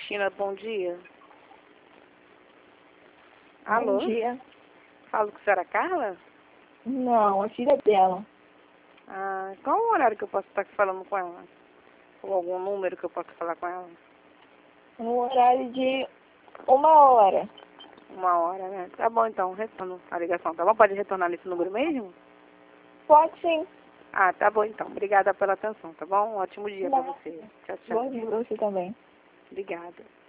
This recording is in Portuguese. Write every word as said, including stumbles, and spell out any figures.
Cristina, bom dia. Alô? Bom dia. Falo com a senhora Carla? Não, a filha dela. Ah, qual o horário que eu posso estar falando com ela? Ou algum número que eu possa falar com ela? No horário de uma hora. Uma hora, né? Tá bom, então, retorno a ligação, tá bom? Pode retornar nesse número mesmo? Pode sim. Ah, tá bom, então. Obrigada pela atenção, tá bom? Um ótimo dia pra Não. você. Tchau, tchau. Bom dia pra você também. Obrigada.